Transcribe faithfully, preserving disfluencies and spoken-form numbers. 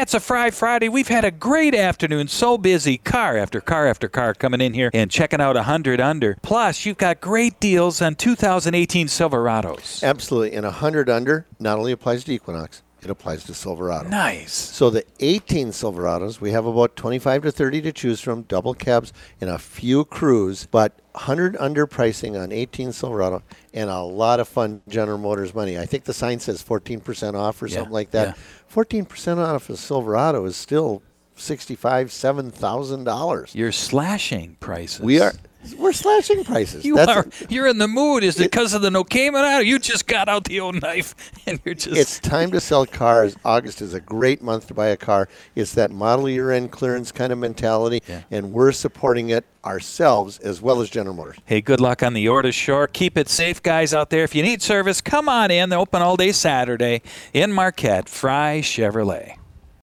It's a Fry Friday. We've had a great afternoon. So busy. Car after car after car coming in here and checking out one hundred under. Plus, you've got great deals on two thousand eighteen Silverados. Absolutely. And one hundred under not only applies to Equinox, it applies to Silverado. Nice. So the eighteen Silverados, we have about twenty-five to thirty to choose from, double cabs and a few crews, but one hundred under pricing on eighteen Silverado and a lot of fun General Motors money. I think the sign says fourteen percent off or Yeah, something like that. yeah. fourteen percent off a Silverado is still sixty-five thousand, seven thousand dollars. You're slashing prices. We are. We're slashing prices. You That's are. it. You're in the mood. Is it It- because of the no Cayman out? You just got out the old knife, and you're just. It's time to sell cars. August is a great month to buy a car. It's that model year end clearance kind of mentality, Yeah. and we're supporting it ourselves as well as General Motors. Hey, good luck on the Orta Shore. Keep it safe, guys out there. If you need service, come on in. They're open all day Saturday in Marquette. Fry Chevrolet.